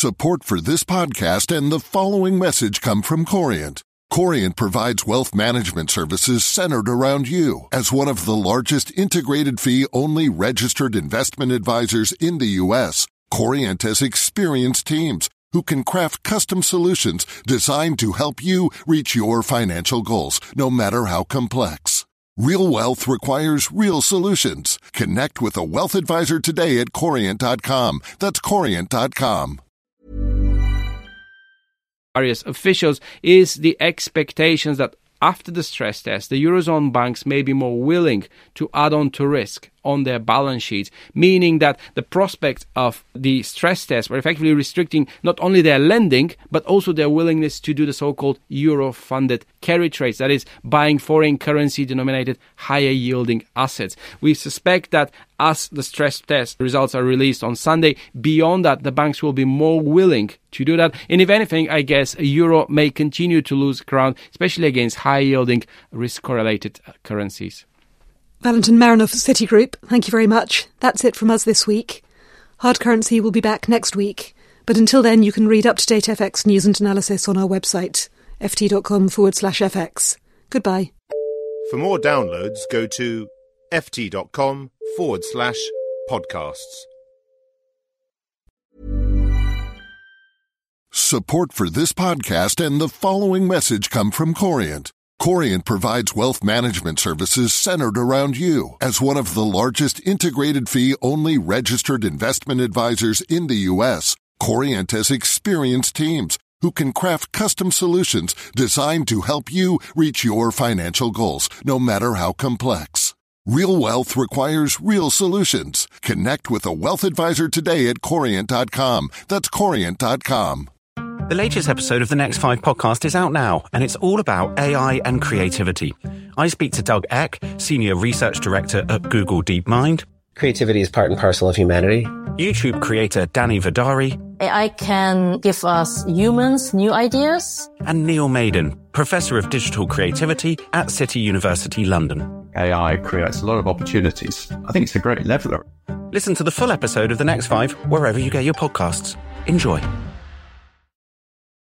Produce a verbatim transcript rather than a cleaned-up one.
Support for this podcast and the following message come from Corient. Corient provides wealth management services centered around you. As one of the largest integrated fee-only registered investment advisors in the U S, Corient has experienced teams who can craft custom solutions designed to help you reach your financial goals, no matter how complex. Real wealth requires real solutions. Connect with a wealth advisor today at corient dot com. That's corient dot com. Various officials is the expectations that after the stress test, the Eurozone banks may be more willing to add on to risk on their balance sheets, meaning that the prospect of the stress test were effectively restricting not only their lending, but also their willingness to do the so-called euro-funded carry trades, that is, buying foreign currency-denominated higher-yielding assets. We suspect that as the stress test results are released on Sunday, beyond that, the banks will be more willing to do that. And if anything, I guess a euro may continue to lose ground, especially against high-yielding, risk-correlated currencies. Valentin Marinov, Citigroup, thank you very much. That's it from us this week. Hard Currency will be back next week. But until then, you can read up-to-date F X news and analysis on our website, ft.com forward slash FX. Goodbye. For more downloads, go to ft.com forward slash podcasts. Support for this podcast and the following message come from Corient. Corient provides wealth management services centered around you. As one of the largest integrated fee-only registered investment advisors in the U S, Corient has experienced teams who can craft custom solutions designed to help you reach your financial goals, no matter how complex. Real wealth requires real solutions. Connect with a wealth advisor today at corient dot com. That's corient dot com. The latest episode of the Next Five podcast is out now, and it's all about A I and creativity. I speak to Doug Eck, Senior Research Director at Google DeepMind. Creativity is part and parcel of humanity. YouTube creator Danny Vidari. A I can give us humans new ideas. And Neil Maiden, Professor of Digital Creativity at City University London. A I creates a lot of opportunities. I think it's a great leveler. Listen to the full episode of The Next Five wherever you get your podcasts. Enjoy.